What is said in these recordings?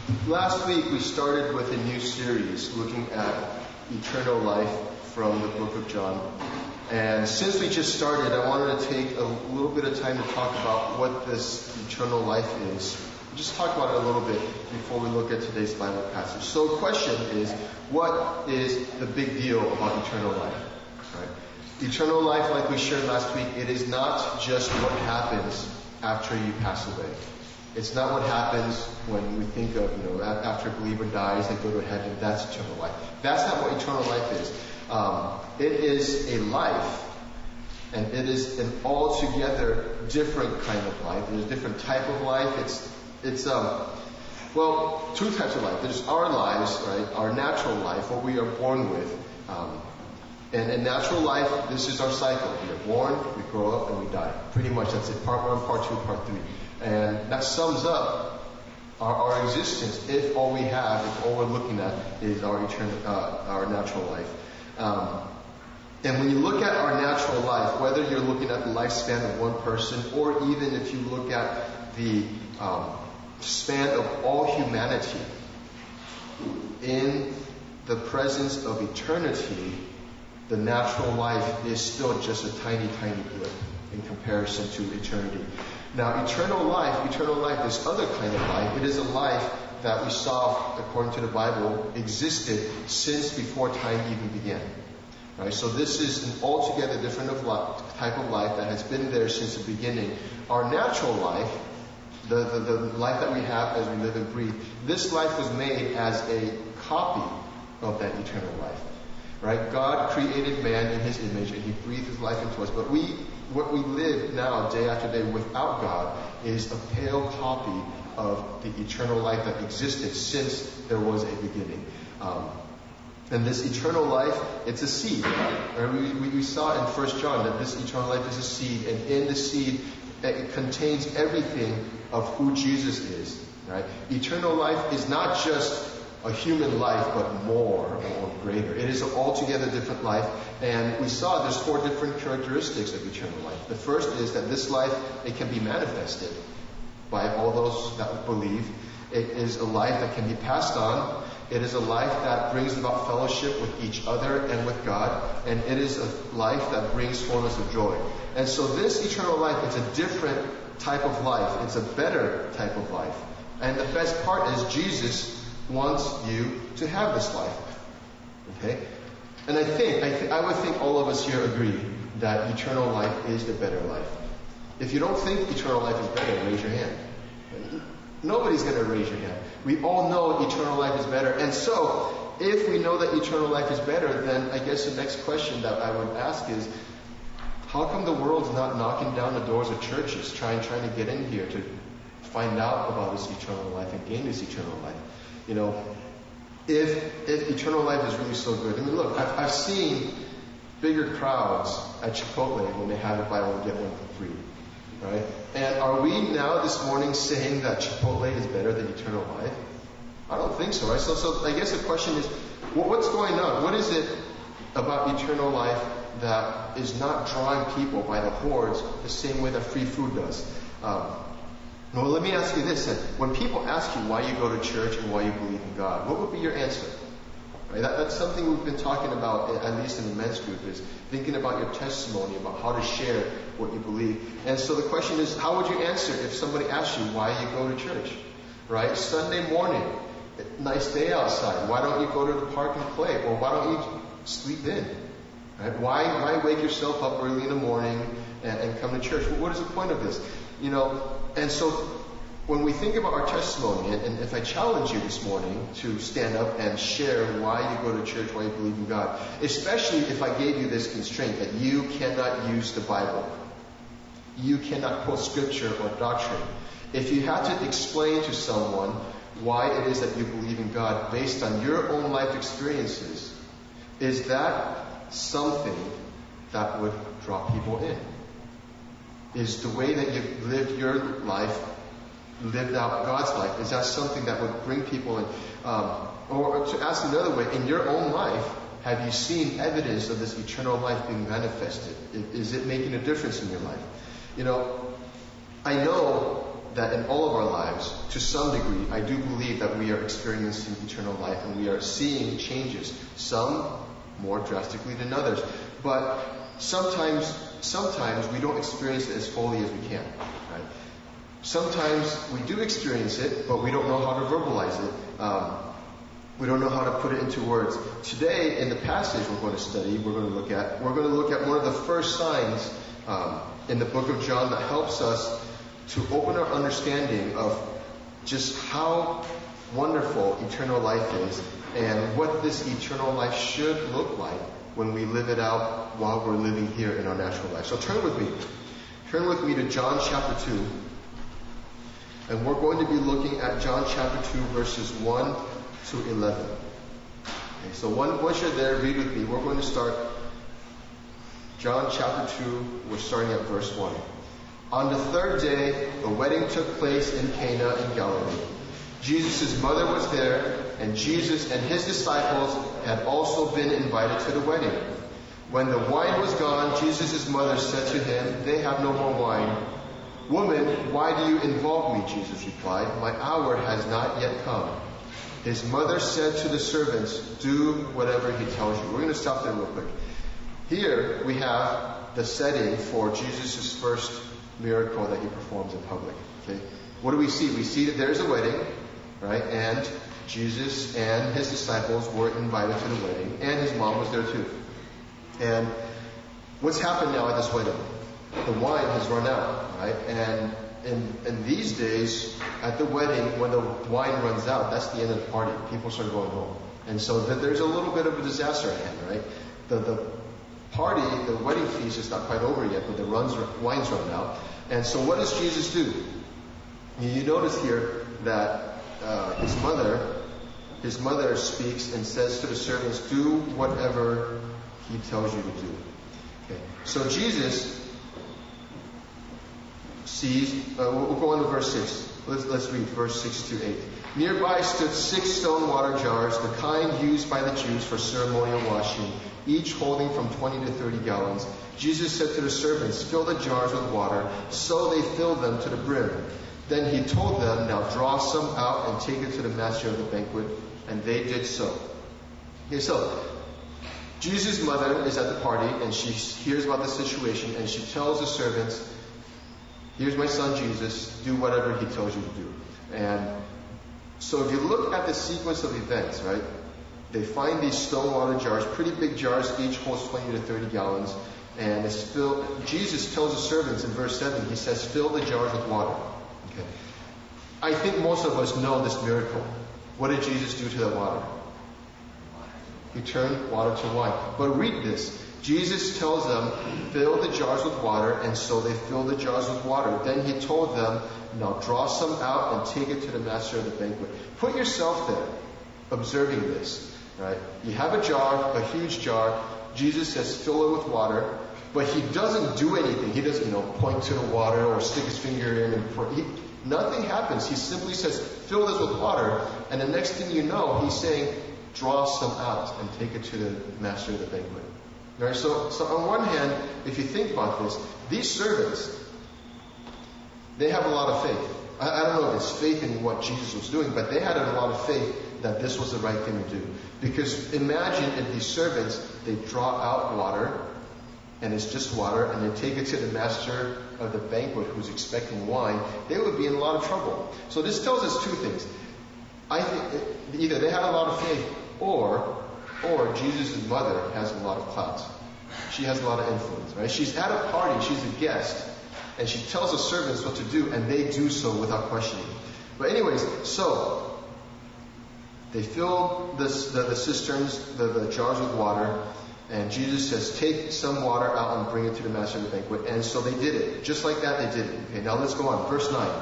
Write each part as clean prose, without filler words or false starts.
Last week we started with a new series looking at eternal life from the book of John. And since we just started, I wanted to take a little bit of time to talk about what this eternal life is. Just talk about it a little bit before we look at today's Bible passage. So the question is, what is the big deal about eternal life? Right? Eternal life, like we shared last week, it is not just what happens after you pass away. It's not what happens when we think of, after a believer dies, they go to heaven. That's eternal life. That's not what eternal life is. It is a life, and it is an altogether different kind of life. There's a different type of life. It's two types of life. There's our lives, right? Our natural life, what we are born with. And in natural life, this is our cycle. We are born, we grow up, and we die. Pretty much that's it. Part 1, Part 2, Part 3. And that sums up our existence if all we have, if all we're looking at is our natural life. And when you look at our natural life, whether you're looking at the lifespan of one person, or even if you look at the span of all humanity, in the presence of eternity, the natural life is still just a tiny, tiny blip in comparison to eternity. Now, eternal life, this other kind of life, it is a life that we saw, according to the Bible, existed since before time even began. Right? So this is an altogether different type of life that has been there since the beginning. Our natural life, the life that we have as we live and breathe, this life was made as a copy of that eternal life. Right? God created man in His image, and He breathed His life into us. But what we live now, day after day, without God, is a pale copy of the eternal life that existed since there was a beginning. And this eternal life, it's a seed. Right? We saw in 1 John that this eternal life is a seed, and in the seed, it contains everything of who Jesus is. Right? Eternal life is not just a human life, but more or greater. It is an altogether different life. And we saw there's 4 different characteristics of eternal life. The first is that this life, it can be manifested by all those that believe. It is a life that can be passed on. It is a life that brings about fellowship with each other and with God. And it is a life that brings fullness of joy. And so this eternal life, it's a different type of life. It's a better type of life. And the best part is Jesus wants you to have this life. Okay? And I would think all of us here agree that eternal life is the better life. If you don't think eternal life is better, raise your hand. Nobody's going to raise your hand. We all know eternal life is better. And so, if we know that eternal life is better, then I guess the next question that I would ask is, how come the world's not knocking down the doors of churches, trying to get in here to find out about this eternal life and gain this eternal life? If eternal life is really so good. I mean, look, I've seen bigger crowds at Chipotle when they have a buy one get one for free, right? And are we now this morning saying that Chipotle is better than eternal life? I don't think so, right? So I guess the question is, what's going on? What is it about eternal life that is not drawing people by the hordes the same way that free food does? Well, let me ask you this then. When people ask you why you go to church and why you believe in God, what would be your answer? Right? That's something we've been talking about, at least in the men's group, is thinking about your testimony, about how to share what you believe. And so the question is, how would you answer if somebody asked you why you go to church? Right? Sunday morning, nice day outside. Why don't you go to the park and play? Or why don't you sleep in? Right? Why wake yourself up early in the morning and come to church? Well, what is the point of this? And so when we think about our testimony, and if I challenge you this morning to stand up and share why you go to church, why you believe in God, especially if I gave you this constraint that you cannot use the Bible, you cannot quote scripture or doctrine. If you had to explain to someone why it is that you believe in God based on your own life experiences, is that something that would draw people in? Is the way that you've lived your life, lived out God's life, is that something that would bring people in? Or to ask another way, in your own life, have you seen evidence of this eternal life being manifested? Is it making a difference in your life? I know that in all of our lives, to some degree, I do believe that we are experiencing eternal life and we are seeing changes, some more drastically than others. But sometimes we don't experience it as fully as we can. Right? Sometimes we do experience it, but we don't know how to verbalize it. We don't know how to put it into words. Today, in the passage we're going to study, we're going to look at one of the first signs in the book of John that helps us to open our understanding of just how wonderful eternal life is and what this eternal life should look like when we live it out while we're living here in our natural life. So turn with me. Turn with me to John chapter 2. And we're going to be looking at John chapter 2 verses 1 to 11. Okay, so once you're there, read with me. We're going to start John chapter 2. We're starting at verse 1. On the third day, the wedding took place in Cana in Galilee. Jesus' mother was there, and Jesus and his disciples had also been invited to the wedding. When the wine was gone, Jesus' mother said to him, "They have no more wine." "Woman, why do you involve me?" Jesus replied. "My hour has not yet come." His mother said to the servants, "Do whatever he tells you." We're going to stop there real quick. Here we have the setting for Jesus' first miracle that he performs in public. Okay, what do we see? We see that there's a wedding, right? And Jesus and his disciples were invited to the wedding, and his mom was there too. And what's happened now at this wedding? The wine has run out, right? And in these days, at the wedding, when the wine runs out, that's the end of the party. People start going home. And so there's a little bit of a disaster at hand, right? The party, the wedding feast is not quite over yet, but the wine's run out. And so what does Jesus do? You notice here that his mother speaks and says to the servants, "Do whatever he tells you to do." Okay. So Jesus sees, we'll go on to verse 6. Let's read verse 6 to 8. Nearby stood 6 stone water jars, the kind used by the Jews for ceremonial washing, each holding from 20 to 30 gallons. Jesus said to the servants, "Fill the jars with water." So they filled them to the brim. Then he told them, "Now draw some out and take it to the master of the banquet." And they did so. Okay, so Jesus' mother is at the party and she hears about the situation and she tells the servants, "Here's my son Jesus, do whatever he tells you to do." And so if you look at the sequence of events, right, they find these stone water jars, pretty big jars, each holds 20 to 30 gallons, and it's filled. Jesus tells the servants in verse 7, he says, "Fill the jars with water." Okay. I think most of us know this miracle. What did Jesus do to the water? He turned water to wine. But read this. Jesus tells them, "Fill the jars with water," and so they filled the jars with water. Then he told them, "Now draw some out and take it to the master of the banquet." Put yourself there, observing this, right? You have a jar, a huge jar. Jesus says, "Fill it with water," but he doesn't do anything. He doesn't, point to the water or stick his finger in and pour. Nothing happens. He simply says, "Fill this with water," and the next thing you know, he's saying, "Draw some out and take it to the master of the banquet." Right? So on one hand, if you think about this, these servants, they have a lot of faith. I don't know if it's faith in what Jesus was doing, but they had a lot of faith that this was the right thing to do. Because imagine if these servants, they draw out water, and it's just water, and they take it to the master of the banquet who's expecting wine, they would be in a lot of trouble. So this tells us two things. I think either they had a lot of faith, or Jesus' mother has a lot of clout. She has a lot of influence, right? She's at a party, she's a guest, and she tells the servants what to do, and they do so without questioning. But anyways, so they fill the cisterns, the jars with water, and Jesus says, "Take some water out and bring it to the master of the banquet." And so they did it. Just like that, they did it. Okay, now let's go on. Verse 9.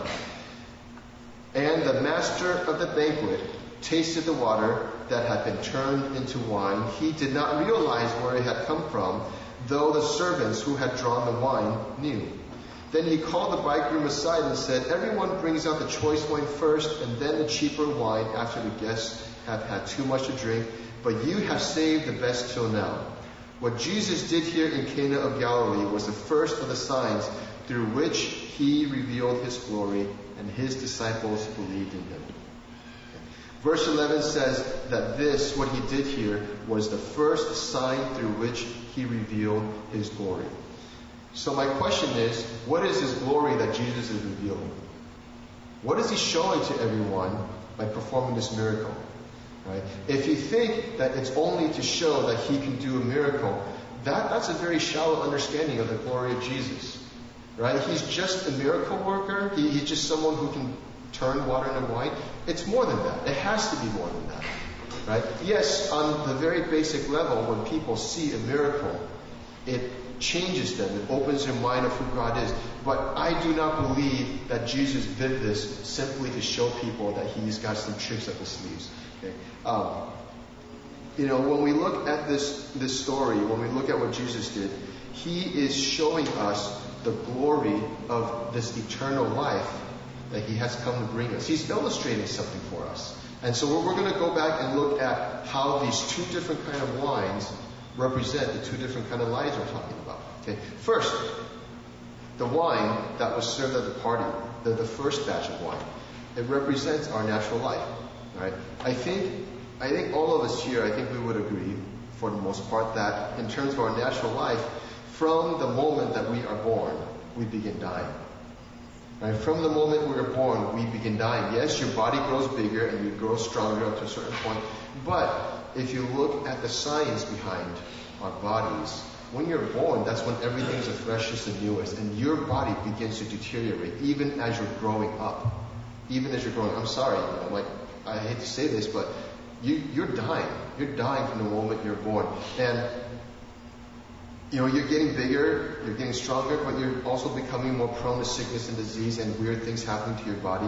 And the master of the banquet tasted the water that had been turned into wine. He did not realize where it had come from, though the servants who had drawn the wine knew. Then he called the bridegroom aside and said, "Everyone brings out the choice wine first, and then the cheaper wine after the guests have had too much to drink, but you have saved the best till now." What Jesus did here in Cana of Galilee was the first of the signs through which he revealed his glory, and his disciples believed in him. Verse 11 says that this, what he did here, was the first sign through which he revealed his glory. So my question is, what is his glory that Jesus is revealing? What is he showing to everyone by performing this miracle? Right? If you think that it's only to show that he can do a miracle, that's a very shallow understanding of the glory of Jesus. Right? He's just a miracle worker. He's just someone who can turn water into wine. It's more than that. It has to be more than that. Right? Yes, on the very basic level, when people see a miracle, it changes them. It opens their mind of who God is. But I do not believe that Jesus did this simply to show people that he's got some tricks up his sleeves. Okay? When we look at this story, when we look at what Jesus did, he is showing us the glory of this eternal life that he has come to bring us. He's illustrating something for us. And so we're going to go back and look at how these two different kind of wines represent the two different kind of lives we're talking about. Okay. First, the wine that was served at the party, the first batch of wine, it represents our natural life. Right? I think all of us here, I think we would agree, for the most part, that in terms of our natural life, from the moment that we are born, we begin dying. Right? From the moment we are born, we begin dying. Yes, your body grows bigger and you grow stronger up to a certain point. But if you look at the science behind our bodies, when you're born, that's when everything is the freshest and newest, and your body begins to deteriorate even as you're growing up. Even as you're growing. I'm sorry, I hate to say this, but you're dying. You're dying from the moment you're born. And you're getting bigger, you're getting stronger, but you're also becoming more prone to sickness and disease and weird things happening to your body.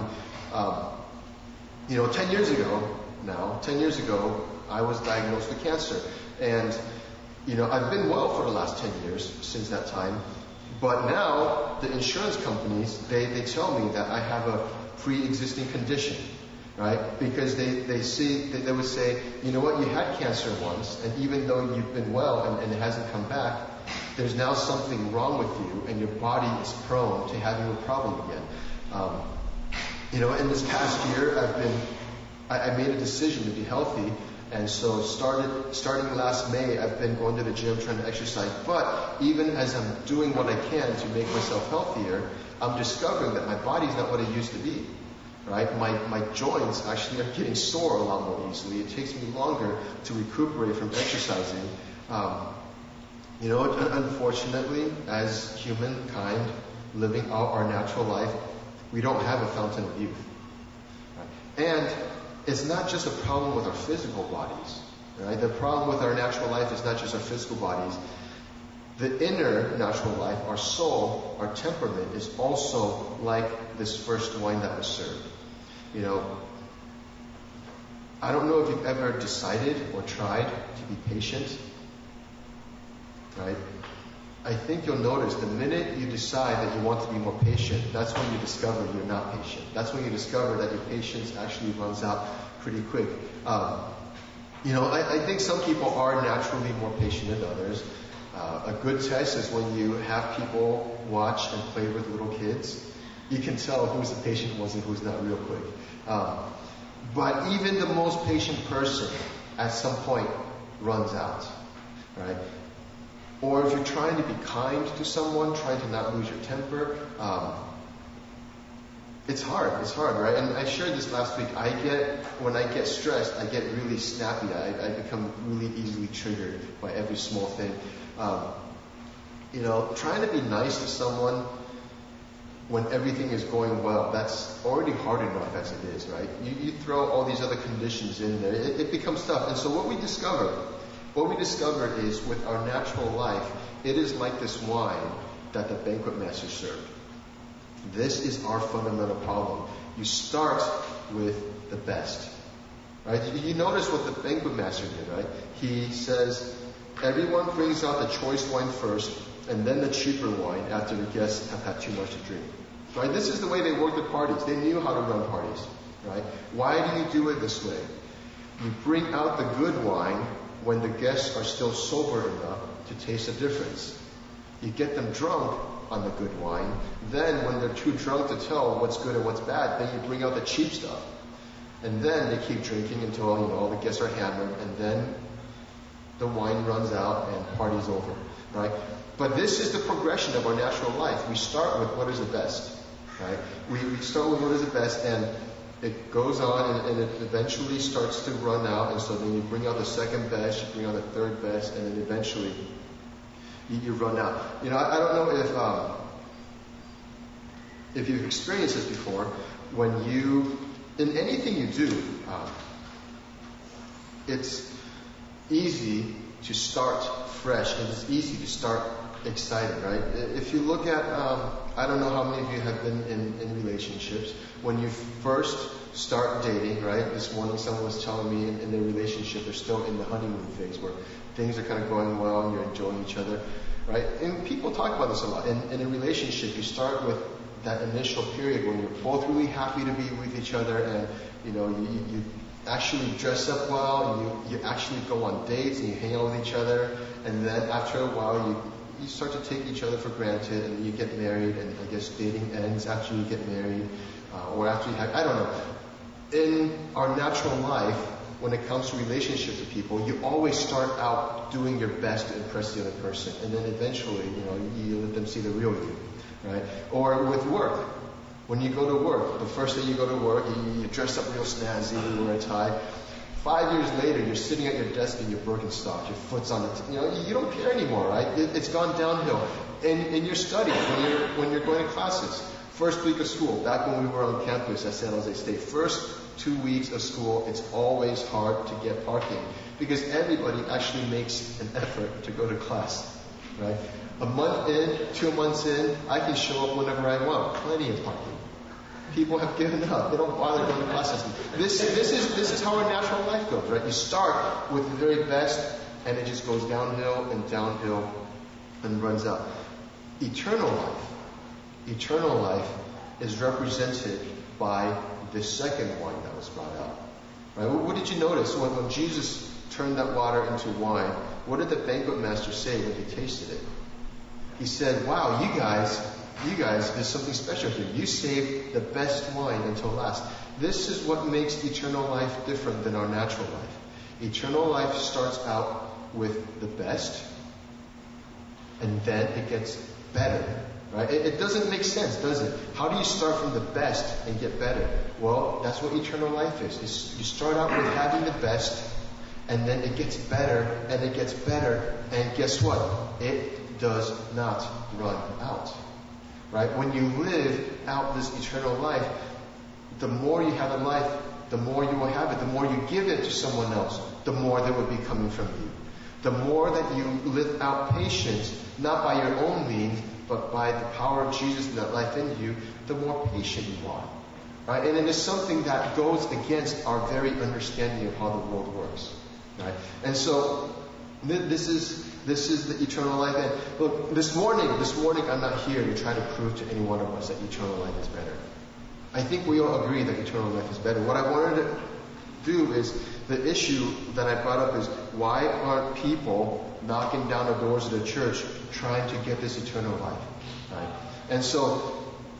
10 years ago, I was diagnosed with cancer. And, I've been well for the last 10 years since that time. But now, the insurance companies, they tell me that I have a pre-existing condition. Right? Because they would say, you know what, you had cancer once, and even though you've been well and it hasn't come back, there's now something wrong with you, and your body is prone to having a problem again. In this past year, I made a decision to be healthy, and so starting last May, I've been going to the gym trying to exercise. But even as I'm doing what I can to make myself healthier, I'm discovering that my body's not what it used to be. Right? My joints actually are getting sore a lot more easily. It takes me longer to recuperate from exercising. Unfortunately, as humankind living out our natural life, we don't have a fountain of youth. Right? And it's not just a problem with our physical bodies. Right? The problem with our natural life is not just our physical bodies. The inner natural life, our soul, our temperament, is also like this first wine that was served. I don't know if you've ever decided or tried to be patient. Right? I think you'll notice the minute you decide that you want to be more patient, that's when you discover you're not patient. That's when you discover that your patience actually runs out pretty quick. I think some people are naturally more patient than others. A good test is when you have people watch and play with little kids. You can tell who's the patient one and who's not real quick. But even the most patient person at some point runs out. Right? Or if you're trying to be kind to someone, trying to not lose your temper, it's hard, right? And I shared this last week. When I get stressed, I get really snappy. I become really easily triggered by every small thing. Trying to be nice to someone when everything is going well, that's already hard enough as it is, right? You throw all these other conditions in there, it becomes tough. And so what we discovered is with our natural life, it is like this wine that the banquet master served. This is our fundamental problem. You start with the best. Right? You notice what the banquet master did, right? He says, everyone brings out the choice wine first, and then the cheaper wine after the guests have had too much to drink. Right? This is the way they worked at parties. They knew how to run parties. Right? Why do you do it this way? You bring out the good wine when the guests are still sober enough to taste the difference. You get them drunk on the good wine. Then when they're too drunk to tell what's good and what's bad, then you bring out the cheap stuff. And then they keep drinking until, all the guests are hammered, and then the wine runs out and party's over, right? But this is the progression of our natural life. We start with what is the best, right? We start with what is the best, and it goes on, and it eventually starts to run out, and so then you bring out the second best, you bring out the third best, and then eventually you run out. I don't know if you've experienced this before. When in anything you do, it's easy to start fresh, and it's easy to start excited, right? If you look at, I don't know how many of you have been in relationships. When you first start dating, right? This morning someone was telling me in their relationship, they're still in the honeymoon phase where things are kind of going well and you're enjoying each other, right? And people talk about this a lot. In a relationship, you start with that initial period when you're both really happy to be with each other, and you actually dress up well, and you actually go on dates and you hang out with each other, and then after a while you start to take each other for granted, and you get married, and I guess dating ends after you get married, or after you have, I don't know. In our natural life, when it comes to relationships with people, you always start out doing your best to impress the other person, and then eventually, you let them see the real you, right? Or with work. When you go to work, the first day you go to work, you dress up real snazzy, you wear a tie. 5 years later, you're sitting at your desk in your Birkenstock, your foot's on the, you don't care anymore, right? It's gone downhill. In your studies, when you're going to classes, first week of school, back when we were on campus at San Jose State, first 2 weeks of school, it's always hard to get parking because everybody actually makes an effort to go to class, right? A month in, 2 months in, I can show up whenever I want. Plenty of parking. People have given up. They don't bother going to classes. This is how our natural life goes, right? You start with the very best, and it just goes downhill and runs out. Eternal life is represented by the second wine that was brought out. Right? What did you notice when Jesus turned that water into wine? What did the banquet master say when he tasted it? He said, "Wow, you guys, there's something special here. You saved the best wine until last." This is what makes eternal life different than our natural life. Eternal life starts out with the best, and then it gets better. Right? It doesn't make sense, does it? How do you start from the best and get better? Well, that's what eternal life is. You start out with having the best, and then it gets better, and it gets better, and guess what? It does not run out. Right? When you live out this eternal life, the more you have in life, the more you will have it. The more you give it to someone else, the more there will be coming from you. The more that you live out patience, not by your own means, but by the power of Jesus and that life in you, the more patient you are. Right? And it is something that goes against our very understanding of how the world works. Right? And so this is the eternal life. And look, this morning I'm not here to try to prove to any one of us that eternal life is better. I think we all agree that eternal life is better. What I wanted to do is, the issue that I brought up is, why aren't people knocking down the doors of the church trying to get this eternal life? Right? And so,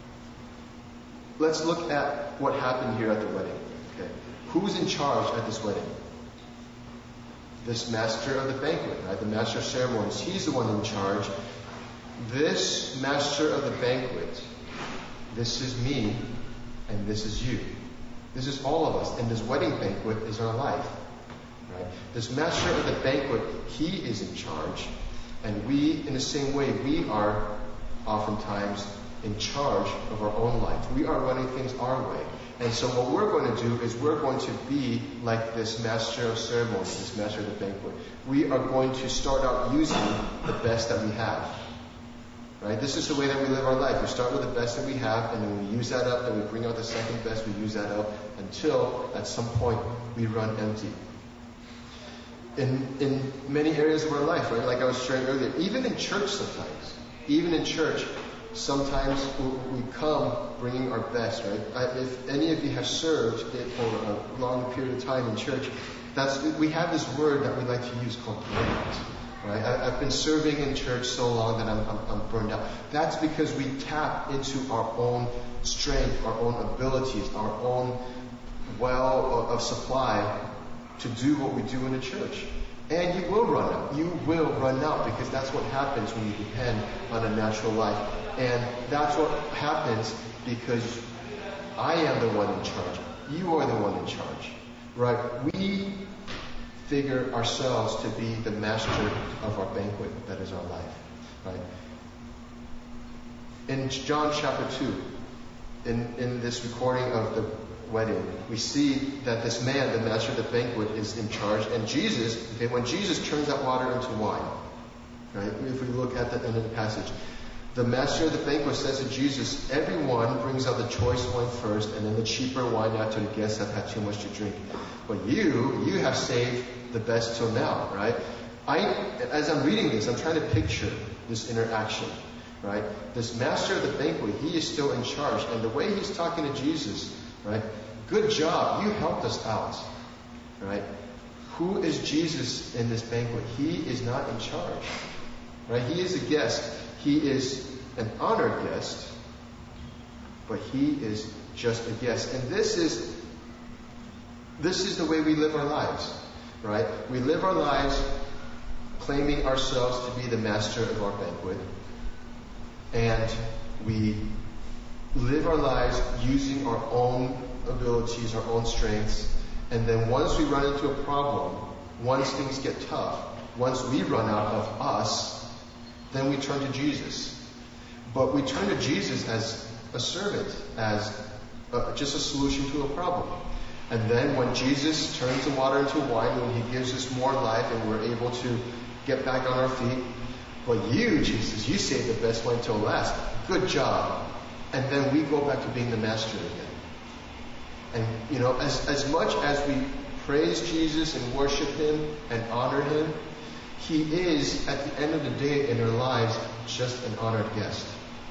let's look at what happened here at the wedding. Okay? Who's in charge at this wedding? This master of the banquet, right? The master of ceremonies. He's the one in charge. This master of the banquet, this is me, and this is you. This is all of us, and this wedding banquet is our life. Right? This master of the banquet, he is in charge, and we, in the same way, we are oftentimes in charge of our own life. We are running things our way. And so what we're going to do is we're going to be like this master of ceremonies, this master of the banquet. We are going to start out using the best that we have. Right? This is the way that we live our life. We start with the best that we have, and then we use that up, then we bring out the second best, we use that up, until at some point we run empty. In many areas of our life, right? Like I was sharing earlier, even in church sometimes we come bringing our best, right? If any of you have served for a long period of time in church, we have this word that we like to use called burnout. Right? I've been serving in church so long that I'm burned out. That's because we tap into our own strength, our own abilities, our own well of supply to do what we do in the church. And you will run out. You will run out because that's what happens when you depend on a natural life. And that's what happens because I am the one in charge. You are the one in charge. Right? We figure ourselves to be the master of our banquet that is our life. Right? In John chapter 2, in this recording of the wedding, we see that this man, the master of the banquet, is in charge. And Jesus, when Jesus turns that water into wine, right? If we look at the end of the passage, the master of the banquet says to Jesus, everyone brings out the choice wine first, and then the cheaper wine after the guests have had too much to drink. But you have saved the best till now, right? As I'm reading this, I'm trying to picture this interaction, right? This master of the banquet, he is still in charge. And the way he's talking to Jesus, right? Good job. You helped us out. Right? Who is Jesus in this banquet? He is not in charge. Right? He is a guest. He is an honored guest. But he is just a guest. And this is the way we live our lives. Right? We live our lives claiming ourselves to be the master of our banquet. And we live our lives using our own abilities, our own strengths, and then once we run into a problem, once things get tough, once we run out of us, then we turn to Jesus. But we turn to Jesus as a servant, as just a solution to a problem. And then when Jesus turns the water into wine, when he gives us more life and we're able to get back on our feet, but you, Jesus, you saved the best wine till last. Good job. And then we go back to being the master again. And, as much as we praise Jesus and worship him and honor him, he is, at the end of the day in our lives, just an honored guest.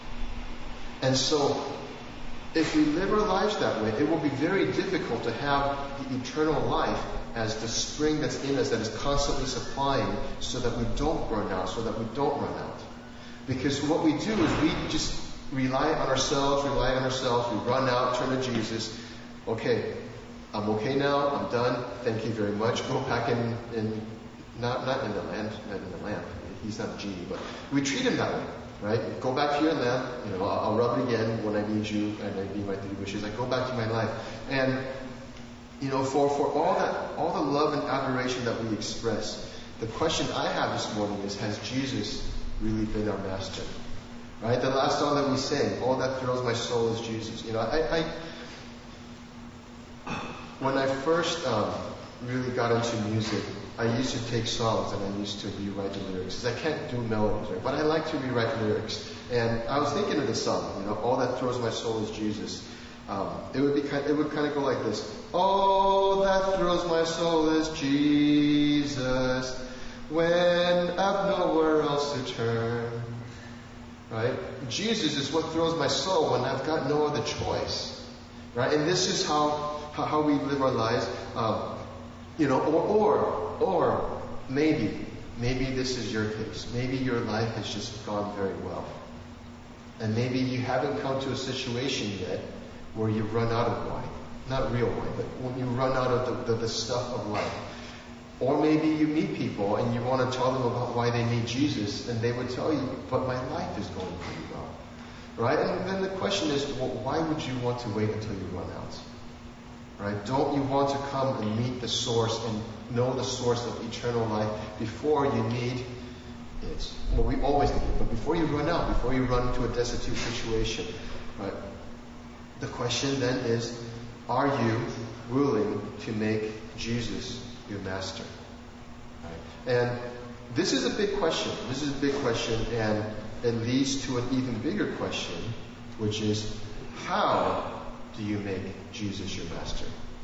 And so, if we live our lives that way, it will be very difficult to have the eternal life as the spring that's in us that is constantly supplying so that we don't burn out, so that we don't run out. Because what we do is we just rely on ourselves, we run out, turn to Jesus. Okay, I'm okay now, I'm done, thank you very much. Go back in not in the lamp. He's not a genie, but we treat him that way, right? Go back to your lamp, I'll rub it again when I need you, and I need my 3 wishes. I go back to my life. And, for all the love and adoration that we express, the question I have this morning is, has Jesus really been our master? Right? The last song that we sang, all that thrills my soul is Jesus. When I first really got into music, I used to take songs and I used to rewrite the lyrics. Because I can't do melodies, right? But I like to rewrite lyrics. And I was thinking of the song, all that thrills my soul is Jesus. It would kind of go like this. All that thrills my soul is Jesus. When I've nowhere else to turn. Right? Jesus is what thrills my soul when I've got no other choice. Right? And this is how we live our lives. Or maybe this is your case. Maybe your life has just gone very well. And maybe you haven't come to a situation yet where you've run out of wine. Not real wine, but when you run out of the stuff of life. Or maybe you meet people and you want to tell them about why they need Jesus, and they would tell you, but my life is going pretty well. Right? And then the question is, well, why would you want to wait until you run out? Right? Don't you want to come and meet the source and know the source of eternal life before you need it? Well, we always need it, but before you run out, before you run into a destitute situation, right? The question then is, are you willing to make Jesus your master? Right? And this is a big question. And it leads to an even bigger question, which is, how do you make Jesus your master?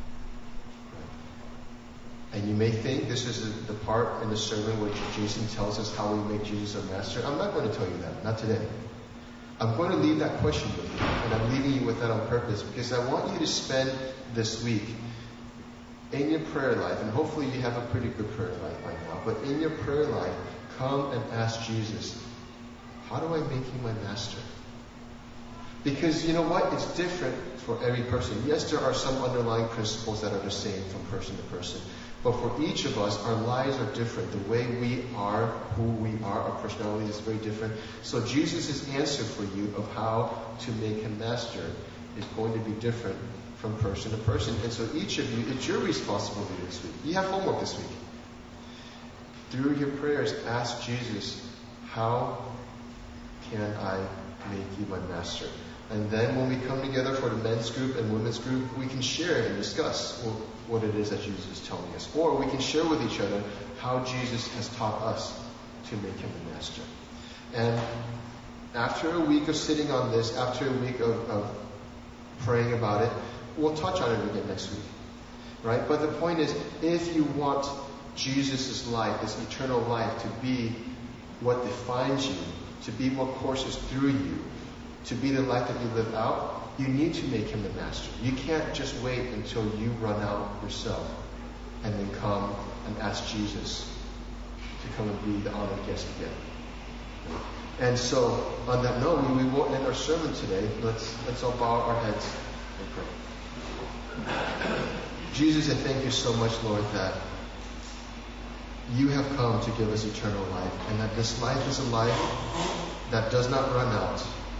Right? And you may think this is the part in the sermon where Jason tells us how we make Jesus our master. I'm not going to tell you that, not today. I'm going to leave that question with you, and I'm leaving you with that on purpose, because I want you to spend this week in your prayer life, and hopefully you have a pretty good prayer life right now, but in your prayer life, come and ask Jesus, how do I make you my master? Because you know what? It's different for every person. Yes, there are some underlying principles that are the same from person to person. But for each of us, our lives are different. The way we are, who we are, our personality is very different. So Jesus' answer for you of how to make him master is going to be different from person to person. And so each of you, it's your responsibility this week. You have homework this week. Through your prayers, ask Jesus, how can I make you my master? And then when we come together for the men's group and women's group, we can share and discuss what it is that Jesus is telling us. Or we can share with each other how Jesus has taught us to make him the master. And after a week of sitting on this, after a week of praying about it, we'll touch on it again next week. Right? But the point is, if you want Jesus' life, this eternal life, to be what defines you, to be what courses through you, to be the life that you live out, you need to make him the master. You can't just wait until you run out yourself and then come and ask Jesus to come and be the honored guest again. And so, on that note, we will end our sermon today. Let's all bow our heads and pray. Jesus, I thank you so much, Lord, that you have come to give us eternal life, and that this life is a life that does not run out.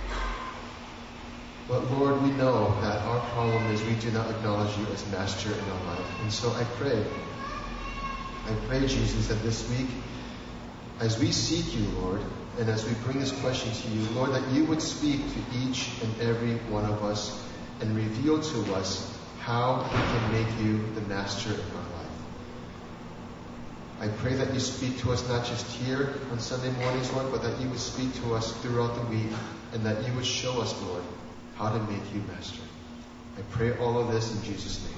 But Lord, we know that our problem is we do not acknowledge you as master in our life. And so I pray, Jesus, that this week, as we seek you, Lord, and as we bring this question to you, Lord, that you would speak to each and every one of us and reveal to us how we can make you the master in our life. I pray that you speak to us not just here on Sunday mornings, Lord, but that you would speak to us throughout the week, and that you would show us, Lord, how to make you master. I pray all of this in Jesus' name.